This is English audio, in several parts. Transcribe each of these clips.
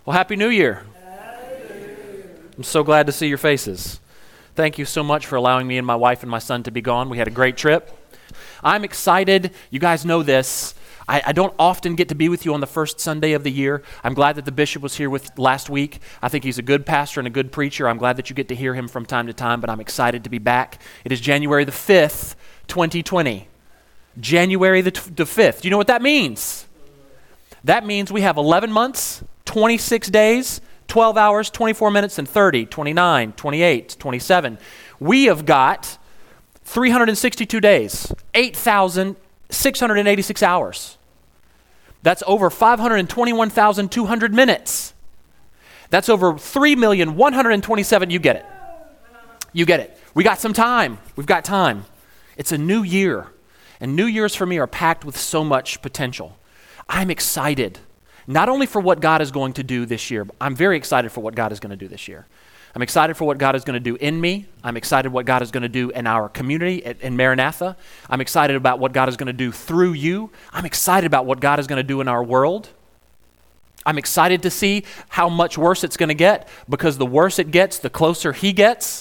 Well, Happy New Year. I'm so glad to see your faces. Thank you so much for allowing me and my wife and my son to be gone. We had a great trip. I'm excited. You guys know this. I don't often get to be with you on the first Sunday of the year. I'm glad that the bishop was here with last week. I think he's a good pastor and a good preacher. I'm glad that you get to hear him from time to time, but I'm excited to be back. It is January the 5th, 2020. January the 5th. Do you know what that means? That means we have 11 months, 26 days, 12 hours, 24 minutes, and 30, 29, 28, 27. We have got 362 days, 8,686 hours. That's over 521,200 minutes. That's over 3,127,000. You get it. You get it. We got some time. We've got time. It's a new year. And New Year's for me are packed with so much potential. I'm excited, not only for what God is going to do this year, but I'm very excited for what God is going to do this year. I'm excited for what God is going to do in me. I'm excited what God is going to do in our community in Maranatha. I'm excited about what God is going to do through you. I'm excited about what God is going to do in our world. I'm excited to see how much worse it's going to get, because the worse it gets, the closer He gets.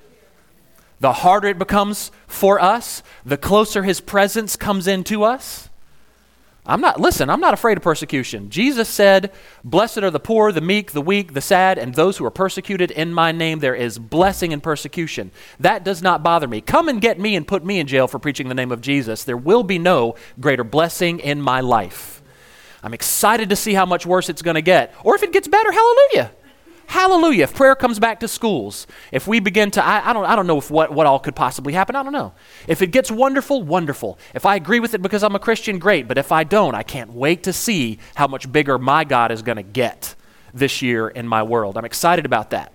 The harder it becomes for us, the closer His presence comes into us. I'm not afraid of persecution. Jesus said, "Blessed are the poor, the meek, the weak, the sad, and those who are persecuted in my name." There is blessing in persecution. That does not bother me. Come and get me and put me in jail for preaching the name of Jesus. There will be no greater blessing in my life. I'm excited to see how much worse it's going to get. Or if it gets better, hallelujah. Hallelujah. If prayer comes back to schools, if we begin to, I don't know if what all could possibly happen. I don't know. If it gets wonderful, wonderful. If I agree with it because I'm a Christian, great. But if I don't, I can't wait to see how much bigger my God is going to get this year in my world. I'm excited about that.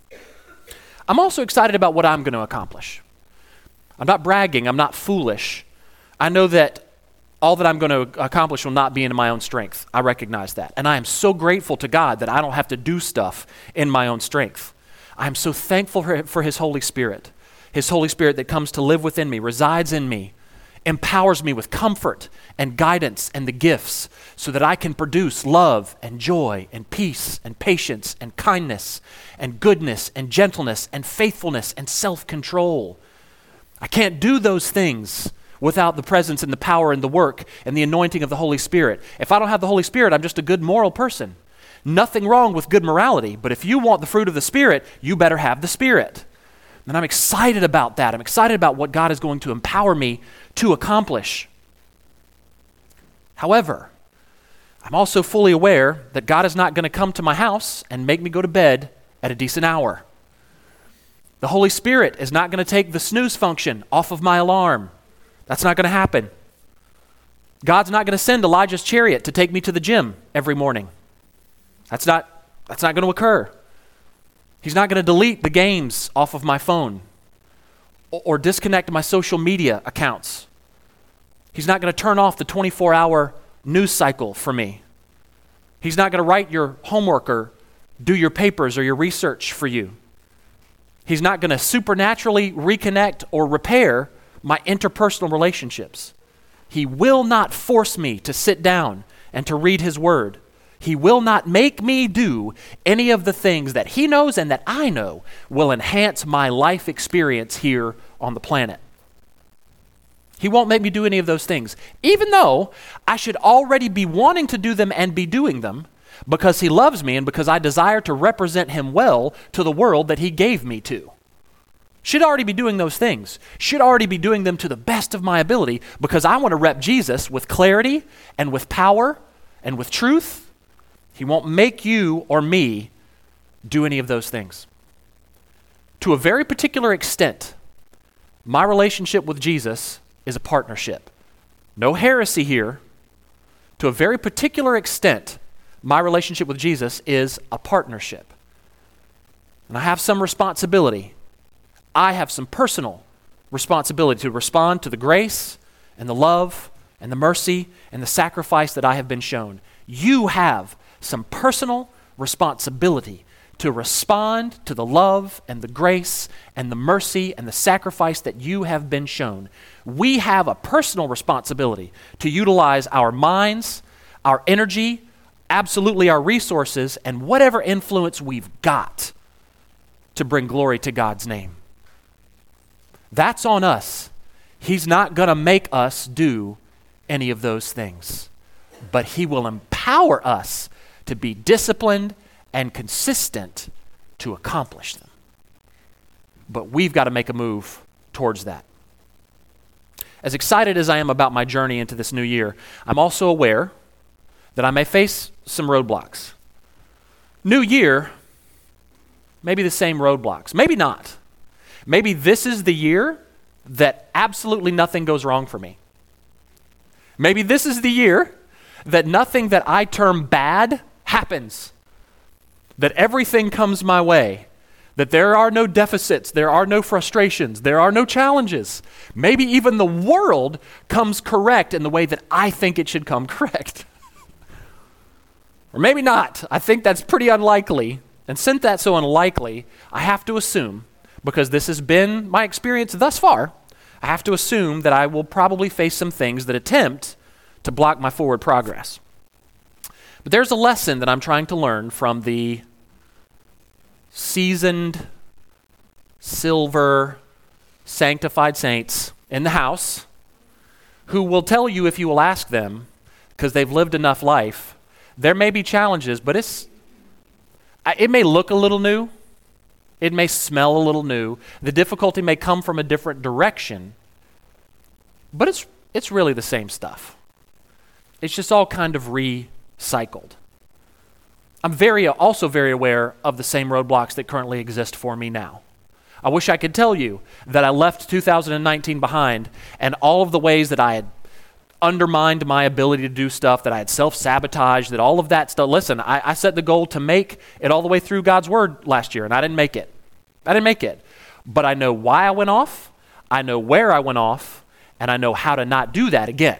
I'm also excited about what I'm going to accomplish. I'm not bragging. I'm not foolish. I know that all that I'm going to accomplish will not be in my own strength. I recognize that. And I am so grateful to God that I don't have to do stuff in my own strength. I am so thankful for His Holy Spirit. His Holy Spirit that comes to live within me, resides in me, empowers me with comfort and guidance and the gifts so that I can produce love and joy and peace and patience and kindness and goodness and gentleness and faithfulness and self-control. I can't do those things without the presence and the power and the work and the anointing of the Holy Spirit. If I don't have the Holy Spirit, I'm just a good moral person. Nothing wrong with good morality, but if you want the fruit of the Spirit, you better have the Spirit. And I'm excited about that. I'm excited about what God is going to empower me to accomplish. However, I'm also fully aware that God is not going to come to my house and make me go to bed at a decent hour. The Holy Spirit is not going to take the snooze function off of my alarm. That's not going to happen. God's not going to send Elijah's chariot to take me to the gym every morning. That's not going to occur. He's not going to delete the games off of my phone or disconnect my social media accounts. He's not going to turn off the 24-hour news cycle for me. He's not going to write your homework or do your papers or your research for you. He's not going to supernaturally reconnect or repair my interpersonal relationships. He will not force me to sit down and to read His Word. He will not make me do any of the things that He knows and that I know will enhance my life experience here on the planet. He won't make me do any of those things, even though I should already be wanting to do them and be doing them because He loves me and because I desire to represent Him well to the world that He gave me to. Should already be doing those things. Should already be doing them to the best of my ability because I want to rep Jesus with clarity and with power and with truth. He won't make you or me do any of those things. To a very particular extent, my relationship with Jesus is a partnership. No heresy here. To a very particular extent, my relationship with Jesus is a partnership. And I have some responsibility. I have some personal responsibility to respond to the grace and the love and the mercy and the sacrifice that I have been shown. You have some personal responsibility to respond to the love and the grace and the mercy and the sacrifice that you have been shown. We have a personal responsibility to utilize our minds, our energy, absolutely our resources and whatever influence we've got to bring glory to God's name. That's on us. He's not going to make us do any of those things, but he will empower us to be disciplined and consistent to accomplish them. But we've got to make a move towards that. As excited as I am about my journey into this new year, I'm also aware that I may face some roadblocks. New year, maybe the same roadblocks, maybe not. Maybe this is the year that absolutely nothing goes wrong for me. Maybe this is the year that nothing that I term bad happens, that everything comes my way, that there are no deficits, there are no frustrations, there are no challenges. Maybe even the world comes correct in the way that I think it should come correct. Or maybe not. I think that's pretty unlikely. And since that's so unlikely, I have to assume, because this has been my experience thus far, I have to assume that I will probably face some things that attempt to block my forward progress. But there's a lesson that I'm trying to learn from the seasoned, silver, sanctified saints in the house who will tell you, if you will ask them, because they've lived enough life, there may be challenges, but it may look a little new. It may smell a little new. The difficulty may come from a different direction, but it's really the same stuff. It's just all kind of recycled. I'm also very aware of the same roadblocks that currently exist for me now. I wish I could tell you that I left 2019 behind and all of the ways that I had undermined my ability to do stuff, that I had self-sabotaged, that all of that stuff. Listen, I set the goal to make it all the way through God's Word last year, and I didn't make it. But I know why I went off, I know where I went off, and I know how to not do that again.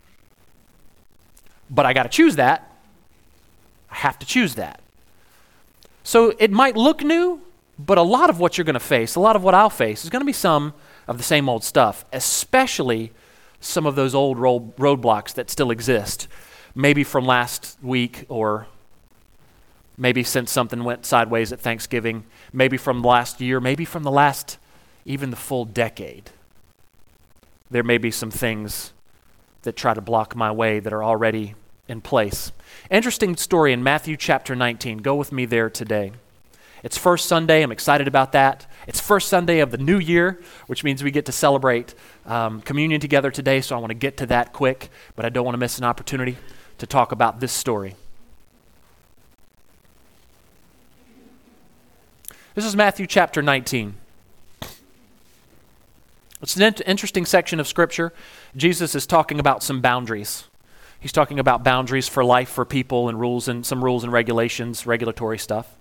But I got to choose that. I have to choose that. So it might look new, but a lot of what you're going to face, a lot of what I'll face, is going to be some of the same old stuff, especially some of those old roadblocks that still exist, maybe from last week, or maybe since something went sideways at Thanksgiving, maybe from last year, maybe from the last, even the full decade. There may be some things that try to block my way that are already in place. Interesting story in Matthew chapter 19. Go with me there today. It's first Sunday. I'm excited about that. It's first Sunday of the new year, which means we get to celebrate communion together today, so I want to get to that quick, but I don't want to miss an opportunity to talk about this story. This is Matthew chapter 19. It's an interesting section of Scripture. Jesus is talking about some boundaries. He's talking about boundaries for life, for people, and rules and regulations, regulatory stuff.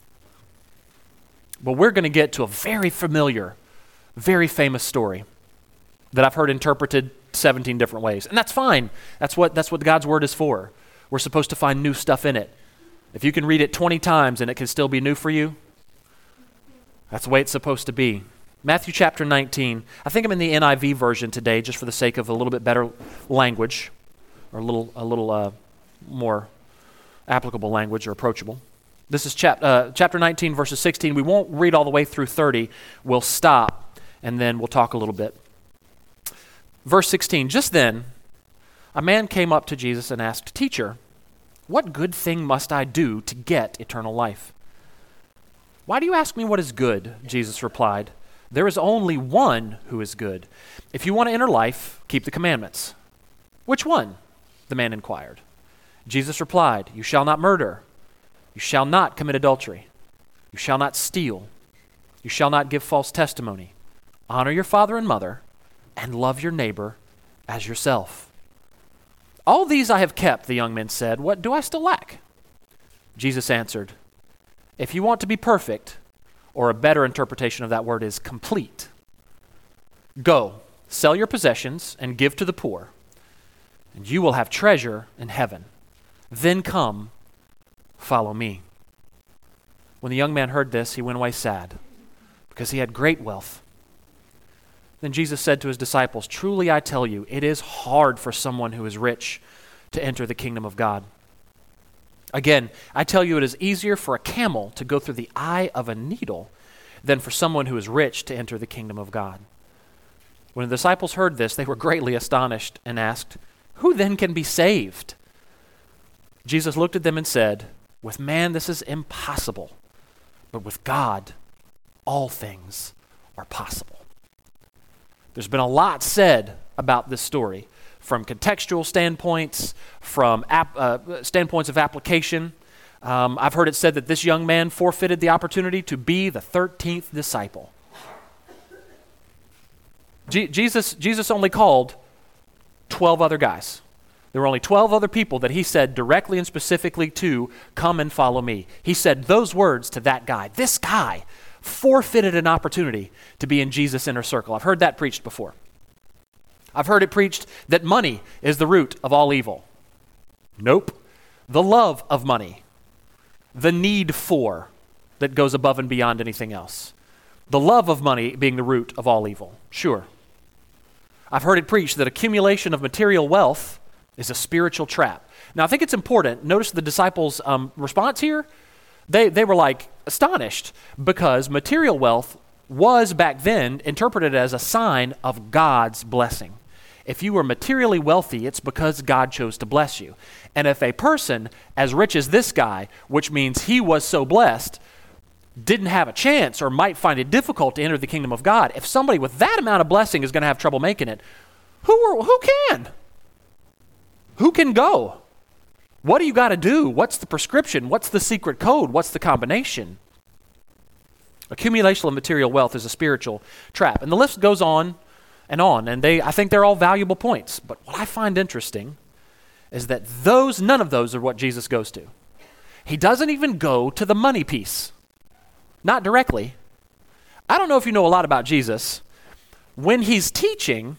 But we're going to get to a very familiar, very famous story that I've heard interpreted 17 different ways. And that's fine. That's what God's Word is for. We're supposed to find new stuff in it. If you can read it 20 times and it can still be new for you, that's the way it's supposed to be. Matthew chapter 19. I think I'm in the NIV version today just for the sake of a little bit better language, or a little more applicable language or approachable. This is chapter 19, verses 16. We won't read all the way through 30. We'll stop, and then we'll talk a little bit. Verse 16, just then, a man came up to Jesus and asked, "Teacher, what good thing must I do to get eternal life?" "Why do you ask me what is good?" Jesus replied. "There is only one who is good. If you want to enter life, keep the commandments." "Which one?" the man inquired. Jesus replied, "You shall not murder. You shall not commit adultery. You shall not steal. You shall not give false testimony. Honor your father and mother, and love your neighbor as yourself." "All these I have kept," the young man said. "What do I still lack?" Jesus answered, "If you want to be perfect," or a better interpretation of that word is complete, "go, sell your possessions and give to the poor, and you will have treasure in heaven. Then come, follow me." When the young man heard this, he went away sad, because he had great wealth. Then Jesus said to his disciples, "Truly I tell you, it is hard for someone who is rich to enter the kingdom of God." Again, I tell you, it is easier for a camel to go through the eye of a needle than for someone who is rich to enter the kingdom of God. When the disciples heard this, they were greatly astonished and asked, "Who then can be saved?" Jesus looked at them and said, "With man this is impossible, but with God all things are possible." There's been a lot said about this story, from contextual standpoints, from standpoints of application. I've heard it said that this young man forfeited the opportunity to be the 13th disciple. Jesus only called 12 other guys. There were only 12 other people that he said directly and specifically to, "Come and follow me." He said those words to that guy. This guy forfeited an opportunity to be in Jesus' inner circle. I've heard that preached before. I've heard it preached that money is the root of all evil. Nope. The love of money. The need for that goes above and beyond anything else. The love of money being the root of all evil. Sure. I've heard it preached that accumulation of material wealth is a spiritual trap. Now, I think it's important. Notice the disciples' response here. They were like astonished because material wealth was back then interpreted as a sign of God's blessing. If you were materially wealthy, it's because God chose to bless you. And if a person as rich as this guy, which means he was so blessed, didn't have a chance or might find it difficult to enter the kingdom of God, if somebody with that amount of blessing is going to have trouble making it, who can? Who can go? What do you got to do? What's the prescription? What's the secret code? What's the combination? Accumulation of material wealth is a spiritual trap. And the list goes on, and I think they're all valuable points. But what I find interesting is that none of those are what Jesus goes to. He doesn't even go to the money piece. Not directly. I don't know if you know a lot about Jesus. When he's teaching,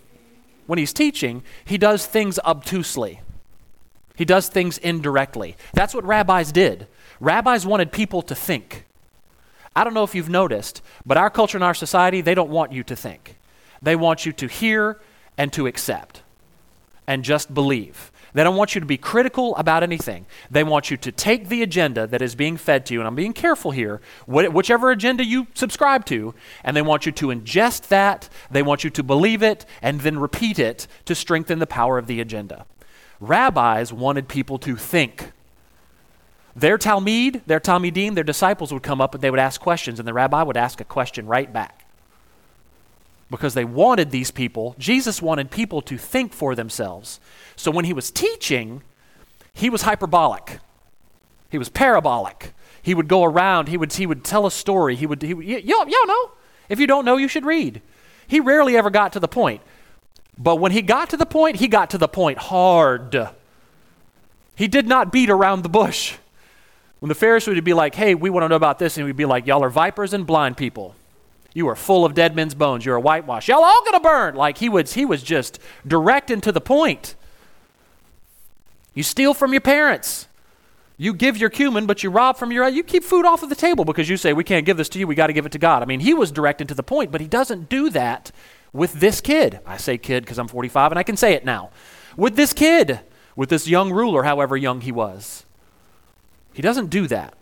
he does things obtusely. He does things indirectly. That's what rabbis did. Rabbis wanted people to think. I don't know if you've noticed, but our culture and our society, they don't want you to think. They want you to hear and to accept and just believe. They don't want you to be critical about anything. They want you to take the agenda that is being fed to you, and I'm being careful here, whichever agenda you subscribe to, and they want you to ingest that, they want you to believe it, and then repeat it to strengthen the power of the agenda. Rabbis wanted people to think. Their Talmidim, their disciples would come up and they would ask questions, and the rabbi would ask a question right back. Because they wanted these people, Jesus wanted people to think for themselves. So when he was teaching, he was hyperbolic. He was parabolic. He would go around, he would tell a story. Y'all know. If you don't know, you should read. He rarely ever got to the point. But when he got to the point hard. He did not beat around the bush. When the Pharisees would be like, "Hey, we want to know about this," and we'd be like, "Y'all are vipers and blind people. You are full of dead men's bones. You're a whitewash. Y'all all gonna burn." Like he was just direct and to the point. You steal from your parents. You give your cumin, but you rob from you keep food off of the table because you say, "We can't give this to you. We got to give it to God." I mean, he was direct and to the point, but he doesn't do that with this kid. I say kid because I'm 45 and I can say it now. With this kid, with this young ruler, however young he was. He doesn't do that.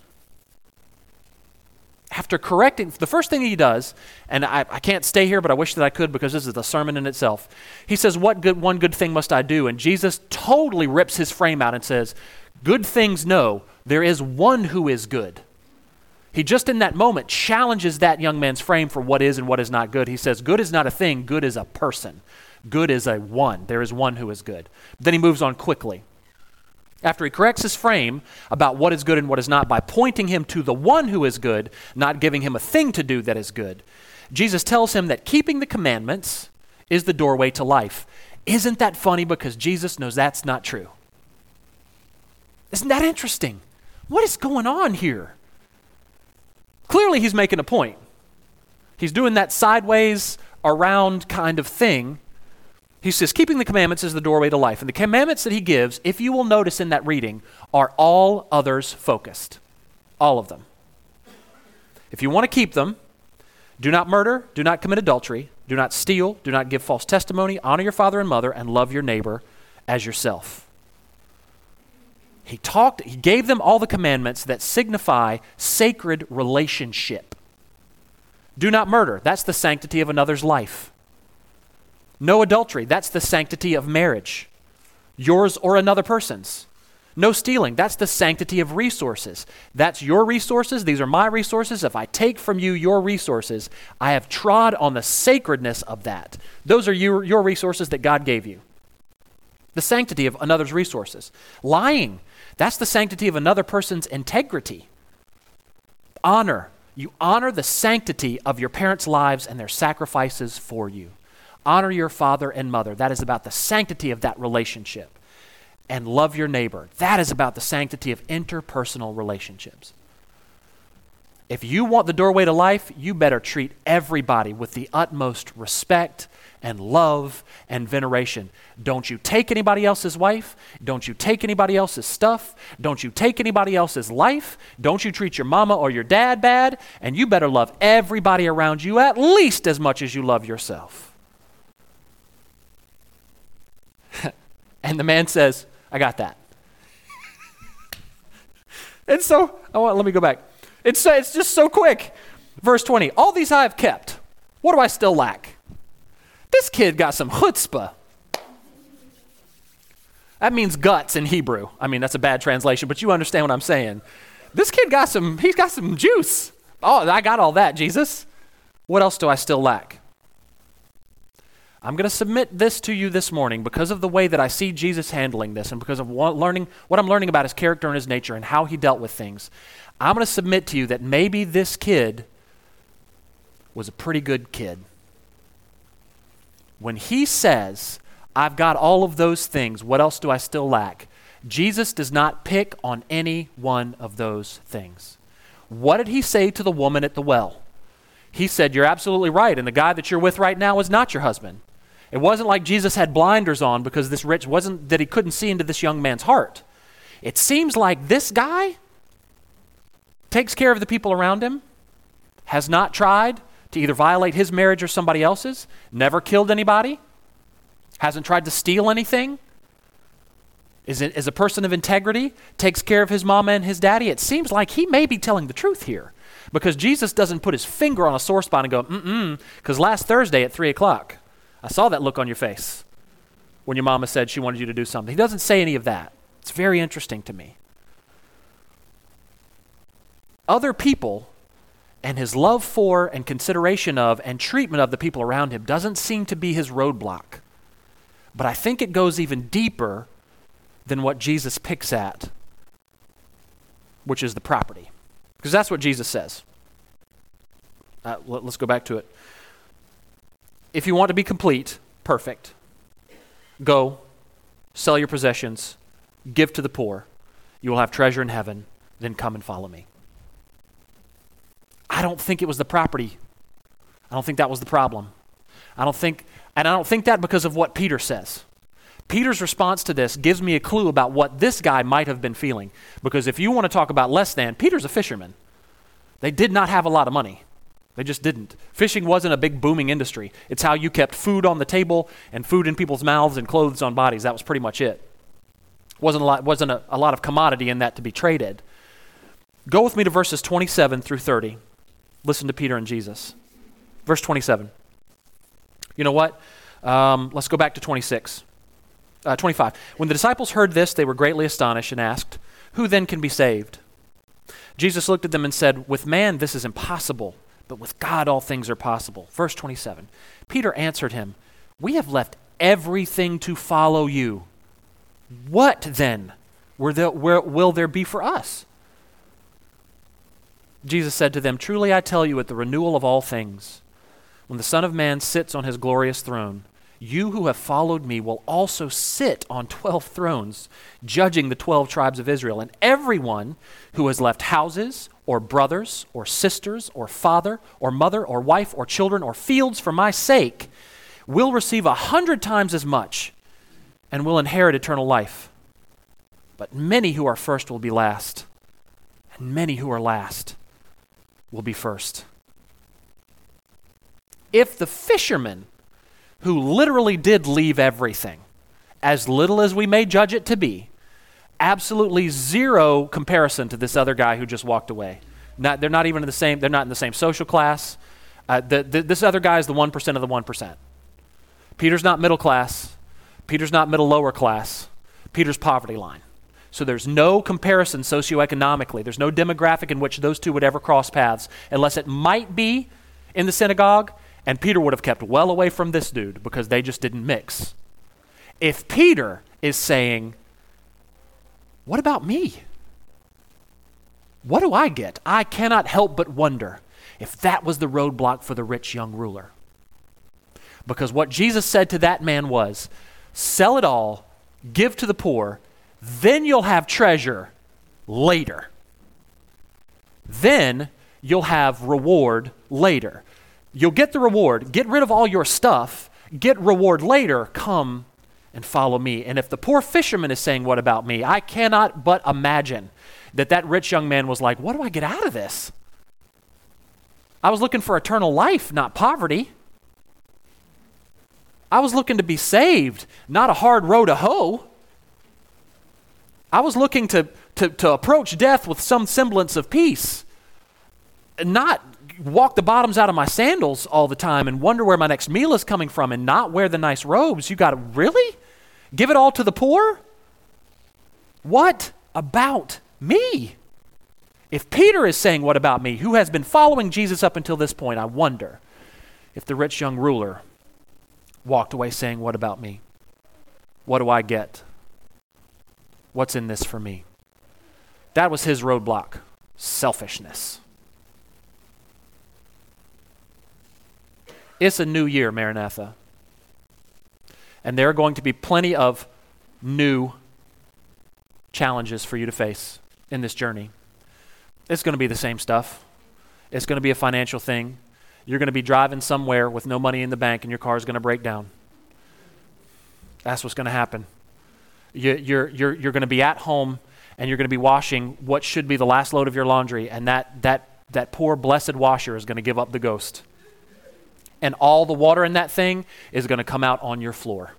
After correcting, the first thing he does, and I can't stay here, but I wish that I could because this is the sermon in itself. He says, one good thing must I do? And Jesus totally rips his frame out and says, good things no, there is one who is good. He just in that moment challenges that young man's frame for what is and what is not good. He says, good is not a thing, good is a person. Good is a one. There is one who is good. Then he moves on quickly. After he corrects his frame about what is good and what is not by pointing him to the one who is good, not giving him a thing to do that is good, Jesus tells him that keeping the commandments is the doorway to life. Isn't that funny? Because Jesus knows that's not true. Isn't that interesting? What is going on here? Clearly he's making a point. He's doing that sideways around kind of thing. He says, keeping the commandments is the doorway to life. And the commandments that he gives, if you will notice in that reading, are all others focused. All of them. If you want to keep them, do not murder, do not commit adultery, do not steal, do not give false testimony, honor your father and mother, and love your neighbor as yourself. He gave them all the commandments that signify sacred relationship. Do not murder. That's the sanctity of another's life. No adultery. That's the sanctity of marriage, yours or another person's. No stealing. That's the sanctity of resources. That's your resources. These are my resources. If I take from you your resources, I have trod on the sacredness of that. Those are your resources that God gave you. The sanctity of another's resources. Lying. That's the sanctity of another person's integrity. Honor. You honor the sanctity of your parents' lives and their sacrifices for you. Honor your father and mother. That is about the sanctity of that relationship. And love your neighbor. That is about the sanctity of interpersonal relationships. If you want the doorway to life, you better treat everybody with the utmost respect and love and veneration. Don't you take anybody else's wife. Don't you take anybody else's stuff. Don't you take anybody else's life. Don't you treat your mama or your dad bad. And you better love everybody around you at least as much as you love yourself. And the man says, I got that. And so, let me go back. It's just so quick. Verse 20, all these I have kept. What do I still lack? This kid got some chutzpah. That means guts in Hebrew. I mean, that's a bad translation, but you understand what I'm saying. This kid he's got some juice. Oh, I got all that, Jesus. What else do I still lack? I'm going to submit this to you this morning because of the way that I see Jesus handling this and because of what I'm learning about his character and his nature and how he dealt with things. I'm going to submit to you that maybe this kid was a pretty good kid. When he says, I've got all of those things, what else do I still lack? Jesus does not pick on any one of those things. What did he say to the woman at the well? He said, you're absolutely right, and the guy that you're with right now is not your husband. It wasn't like Jesus had blinders on because this rich wasn't that he couldn't see into this young man's heart. It seems like this guy takes care of the people around him, has not tried to either violate his marriage or somebody else's, never killed anybody, hasn't tried to steal anything, is a person of integrity, takes care of his mama and his daddy. It seems like he may be telling the truth here because Jesus doesn't put his finger on a sore spot and go, because last Thursday at 3 o'clock, I saw that look on your face when your mama said she wanted you to do something. He doesn't say any of that. It's very interesting to me. Other people and his love for and consideration of and treatment of the people around him doesn't seem to be his roadblock. But I think it goes even deeper than what Jesus picks at, which is the property. Because that's what Jesus says. Let's go back to it. If you want to be complete, perfect, go, sell your possessions, give to the poor. You will have treasure in heaven. Then come and follow me. I don't think it was the property. I don't think that was the problem. I don't think that because of what Peter says. Peter's response to this gives me a clue about what this guy might have been feeling. Because if you want to talk about less than, Peter's a fisherman. They did not have a lot of money. They just didn't. Fishing wasn't a big booming industry. It's how you kept food on the table and food in people's mouths and clothes on bodies. That was pretty much it. Wasn't a lot of commodity in that to be traded. Go with me to verses 27 through 30. Listen to Peter and Jesus. Verse 27. You know what? Let's go back to 25. When the disciples heard this, they were greatly astonished and asked, who then can be saved? Jesus looked at them and said, with man this is impossible, but with God all things are possible. Verse 27. Peter answered him, we have left everything to follow you. What then will there be for us? Jesus said to them, truly I tell you, at the renewal of all things, when the Son of Man sits on his glorious throne, you who have followed me will also sit on 12 thrones, judging the 12 tribes of Israel. And everyone who has left houses or brothers or sisters or father or mother or wife or children or fields for my sake will receive 100 times as much and will inherit eternal life. But many who are first will be last, and many who are last will be first. If the fishermen who literally did leave everything, as little as we may judge it to be, absolutely zero comparison to this other guy who just walked away. They're not even in the same, they're not in the same social class. This other guy is the 1% of the 1%. Peter's not middle class. Peter's not middle lower class. Peter's poverty line. So there's no comparison socioeconomically. There's no demographic in which those two would ever cross paths, unless it might be in the synagogue, and Peter would have kept well away from this dude because they just didn't mix. If Peter is saying, what about me? What do I get? I cannot help but wonder if that was the roadblock for the rich young ruler. Because what Jesus said to that man was, sell it all, give to the poor, then you'll have treasure later. Then you'll have reward later. You'll get the reward. Get rid of all your stuff. Get reward later. Come and follow me. And if the poor fisherman is saying, what about me? I cannot but imagine that rich young man was like, what do I get out of this? I was looking for eternal life, not poverty. I was looking to be saved, not a hard row to hoe. I was looking to approach death with some semblance of peace, and not walk the bottoms out of my sandals all the time and wonder where my next meal is coming from and not wear the nice robes. You got to really give it all to the poor? What about me? If Peter is saying, what about me, who has been following Jesus up until this point, I wonder if the rich young ruler walked away saying, what about me? What do I get? What's in this for me? That was his roadblock, selfishness. It's a new year, Maranatha. And there are going to be plenty of new challenges for you to face in this journey. It's going to be the same stuff. It's going to be a financial thing. You're going to be driving somewhere with no money in the bank and your car is going to break down. That's what's going to happen. You're going to be at home and you're going to be washing what should be the last load of your laundry, and that poor blessed washer is going to give up the ghost. And all the water in that thing is going to come out on your floor.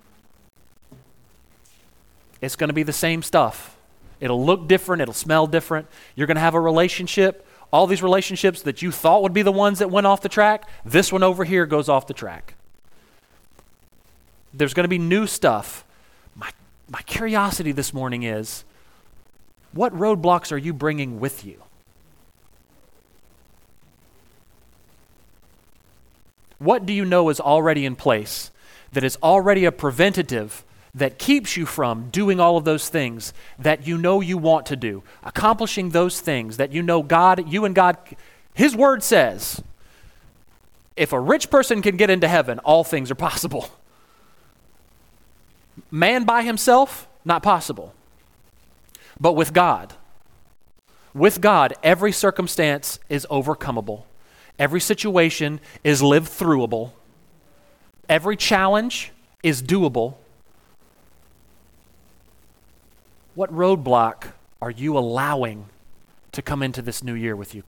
It's going to be the same stuff. It'll look different. It'll smell different. You're going to have a relationship. All these relationships that you thought would be the ones that went off the track, this one over here goes off the track. There's going to be new stuff. My curiosity this morning is, what roadblocks are you bringing with you? What do you know is already in place that is already a preventative that keeps you from doing all of those things that you know you want to do, accomplishing those things that you know God, you and God, His word says, if a rich person can get into heaven, all things are possible. Man by himself, not possible. But with God, every circumstance is overcomable. Every situation is live-throughable. Every challenge is doable. What roadblock are you allowing to come into this new year with you?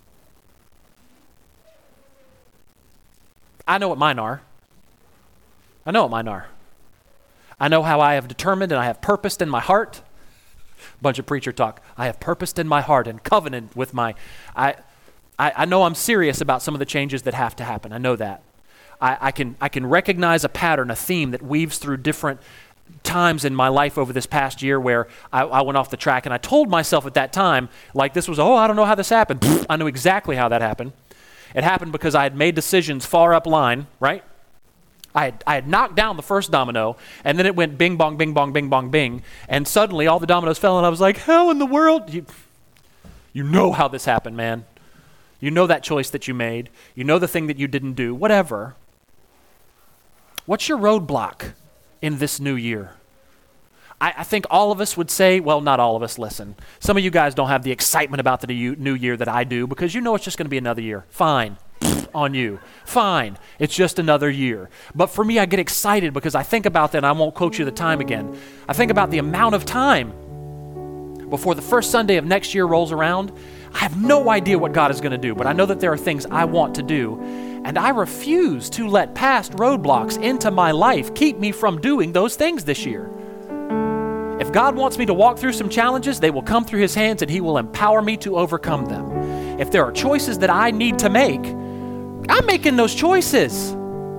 I know what mine are. I know how I have determined and I have purposed in my heart. Bunch of preacher talk. I have purposed in my heart and covenant with my... I know I'm serious about some of the changes that have to happen. I know that. I can recognize a pattern, a theme that weaves through different times in my life over this past year where I went off the track, and I told myself at that time, like this was, I don't know how this happened. I knew exactly how that happened. It happened because I had made decisions far up line, right? I had knocked down the first domino, and then it went bing, bong, bing, bong, bing, bong, bing, and suddenly all the dominoes fell, and I was like, how in the world? You know how this happened, man. You know that choice that you made. You know the thing that you didn't do, whatever. What's your roadblock in this new year? I think all of us would say, well, not all of us, listen. Some of you guys don't have the excitement about the new year that I do because you know it's just going to be another year. Fine. On you. Fine. It's just another year. But for me, I get excited because I think about that, and I won't quote you the time again. I think about the amount of time before the first Sunday of next year rolls around. I have no idea what God is going to do, but I know that there are things I want to do, and I refuse to let past roadblocks into my life keep me from doing those things this year. If If God wants me to walk through some challenges, they will come through His hands and He will empower me to overcome them. If there are choices that I need to make, I'm making those choices.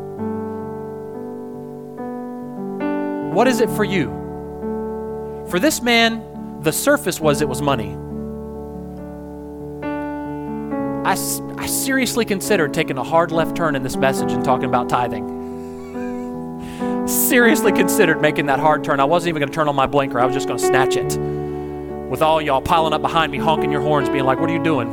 What is it for you? For this man, the surface was it was money. I seriously considered taking a hard left turn in this message and talking about tithing. Seriously considered making that hard turn. I wasn't even going to turn on my blinker. I was just going to snatch it. With all y'all piling up behind me, honking your horns, being like, what are you doing?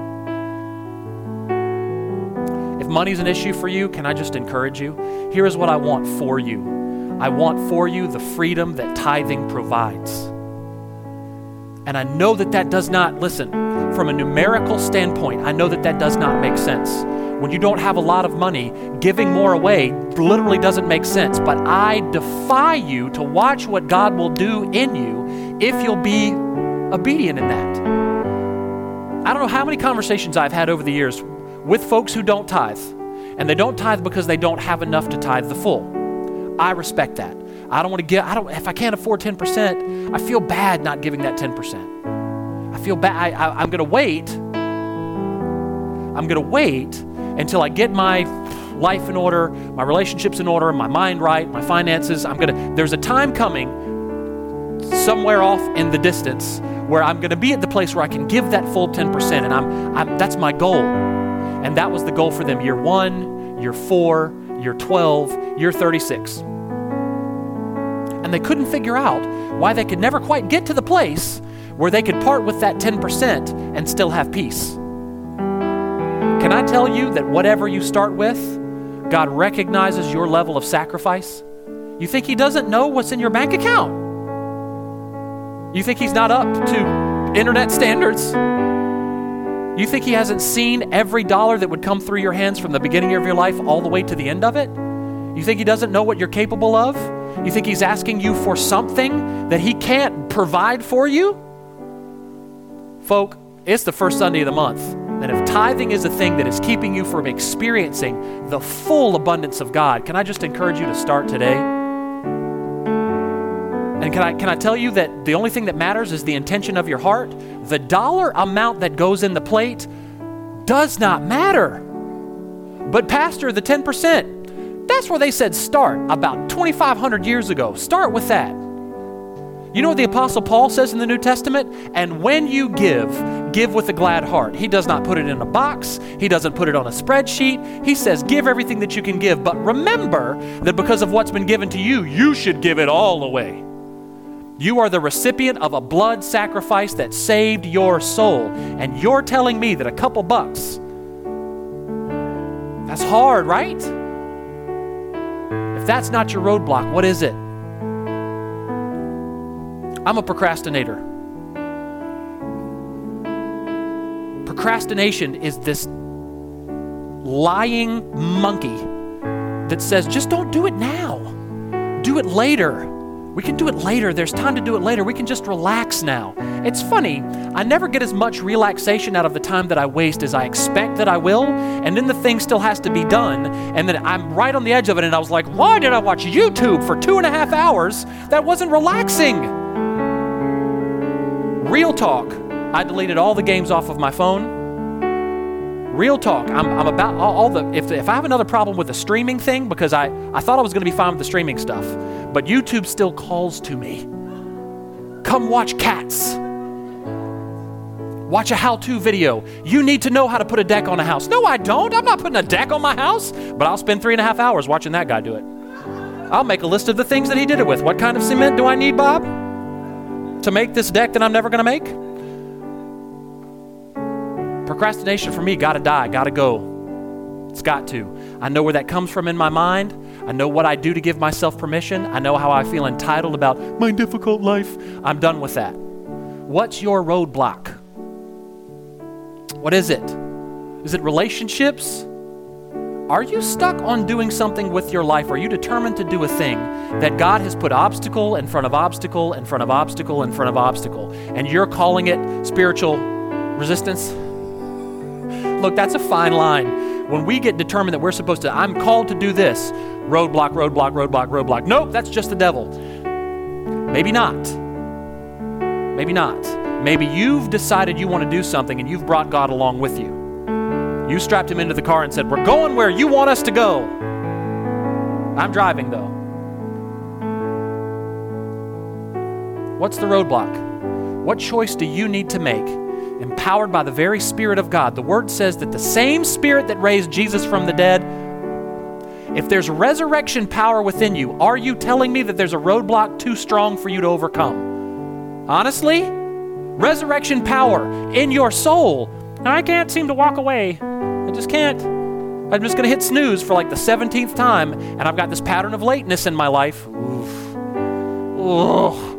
If money's an issue for you, can I just encourage you? Here is what I want for you. I want for you the freedom that tithing provides. And I know that does not, listen, from a numerical standpoint, I know that does not make sense. When you don't have a lot of money, giving more away literally doesn't make sense. But I defy you to watch what God will do in you if you'll be obedient in that. I don't know how many conversations I've had over the years with folks who don't tithe. And they don't tithe because they don't have enough to tithe the full. I respect that. I don't want to give, if I can't afford 10%, I feel bad not giving that 10%. I feel bad. I'm going to wait. I'm going to wait until I get my life in order, my relationships in order, my mind right, my finances. There's a time coming somewhere off in the distance where I'm going to be at the place where I can give that full 10%. And that's my goal. And that was the goal for them. Year 1, year 4, year 12, year 36. And they couldn't figure out why they could never quite get to the place where they could part with that 10% and still have peace. Can I tell you that whatever you start with, God recognizes your level of sacrifice? You think He doesn't know what's in your bank account? You think He's not up to internet standards? You think He hasn't seen every dollar that would come through your hands from the beginning of your life all the way to the end of it? You think He doesn't know what you're capable of? You think He's asking you for something that He can't provide for you? Folk, it's the first Sunday of the month. And if tithing is a thing that is keeping you from experiencing the full abundance of God, can I just encourage you to start today? And can I tell you that the only thing that matters is the intention of your heart? The dollar amount that goes in the plate does not matter. But Pastor, the 10%, that's where they said start about 2,500 years ago. Start with that. You know what the Apostle Paul says in the New Testament? And when you give with a glad heart. He does not put it in a box. He doesn't put it on a spreadsheet. He says, give everything that you can give. But remember that because of what's been given to you, you should give it all away. You are the recipient of a blood sacrifice that saved your soul. And you're telling me that a couple bucks, that's hard, right? If that's not your roadblock, what is it? I'm a procrastinator. Procrastination is this lying monkey that says, just don't do it now. Do it later. We can do it later. There's time to do it later. We can just relax now. It's funny. I never get as much relaxation out of the time that I waste as I expect that I will. And then the thing still has to be done. And then I'm right on the edge of it. And I was like, why did I watch YouTube for 2.5 hours? That wasn't relaxing. Real talk. I deleted all the games off of my phone. Real talk. I'm about all the, if I have another problem with the streaming thing, because I thought I was going to be fine with the streaming stuff, but YouTube still calls to me. Come watch Cats. Watch a how-to video. You need to know how to put a deck on a house. No, I don't. I'm not putting a deck on my house, but I'll spend 3.5 hours watching that guy do it. I'll make a list of the things that he did it with. What kind of cement do I need, Bob, to make this deck that I'm never going to make? Procrastination for me, gotta die, gotta go. It's got to. I know where that comes from in my mind. I know what I do to give myself permission. I know how I feel entitled about my difficult life. I'm done with that. What's your roadblock? What is it? Is it relationships? Are you stuck on doing something with your life? Are you determined to do a thing that God has put obstacle in front of obstacle in front of obstacle in front of obstacle, and you're calling it spiritual resistance? Look, that's a fine line. When we get determined that we're supposed to, I'm called to do this, roadblock, roadblock, roadblock, roadblock. Nope, that's just the devil. Maybe not. Maybe not. Maybe you've decided you want to do something and you've brought God along with you. You strapped him into the car and said, we're going where you want us to go. I'm driving though. What's the roadblock? What choice do you need to make, empowered by the very Spirit of God? The Word says that the same Spirit that raised Jesus from the dead, if there's resurrection power within you, are you telling me that there's a roadblock too strong for you to overcome? Honestly, resurrection power in your soul. I can't seem to walk away. I just can't. I'm just going to hit snooze for like the 17th time, and I've got this pattern of lateness in my life. Oof. Ugh.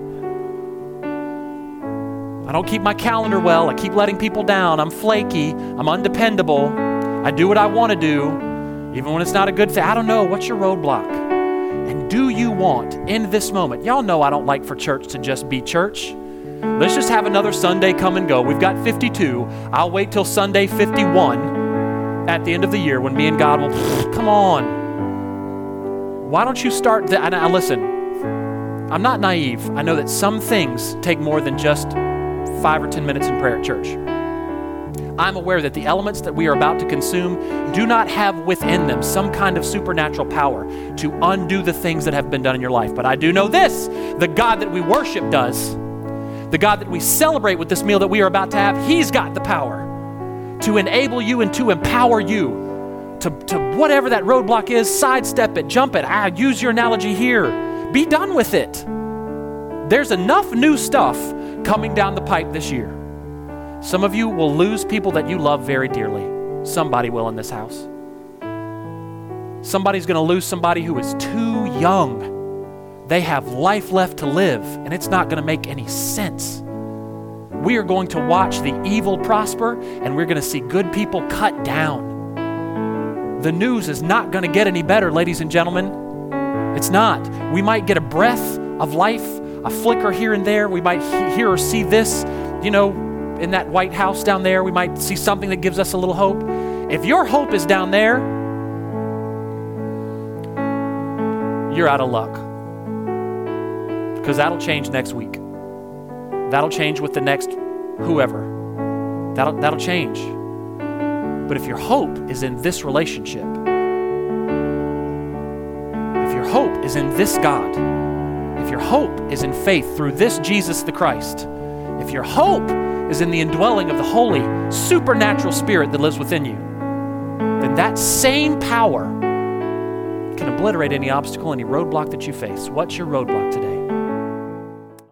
I don't keep my calendar well. I keep letting people down. I'm flaky. I'm undependable. I do what I want to do, even when it's not a good thing. I don't know. What's your roadblock? And do you want, in this moment, y'all know I don't like for church to just be church. Let's just have another Sunday come and go. We've got 52. I'll wait till Sunday 51 at the end of the year when me and God will, come on. Why don't you start, and listen, I'm not naive. I know that some things take more than just 5 or 10 minutes in prayer at church. I'm aware that the elements that we are about to consume do not have within them some kind of supernatural power to undo the things that have been done in your life. But I do know this, the God that we worship does. The God that we celebrate with this meal that we are about to have, He's got the power to enable you and to empower you to whatever that roadblock is, sidestep it, jump it. Use your analogy here. Be done with it. There's enough new stuff coming down the pipe this year. Some of you will lose people that you love very dearly. Somebody will in this house. Somebody's going to lose somebody who is too young. They have life left to live, and it's not going to make any sense. We are going to watch the evil prosper, and we're going to see good people cut down. The news is not going to get any better, ladies and gentlemen. It's not. We might get a breath of life, a flicker here and there. We might hear or see this, in that White House down there. We might see something that gives us a little hope. If your hope is down there, you're out of luck. Because that'll change next week. That'll change with the next whoever. That'll change. But if your hope is in this relationship, if your hope is in this God, if your hope is in faith through this Jesus the Christ, if your hope is in the indwelling of the Holy supernatural Spirit that lives within you, then that same power can obliterate any obstacle, any roadblock that you face. What's your roadblock today?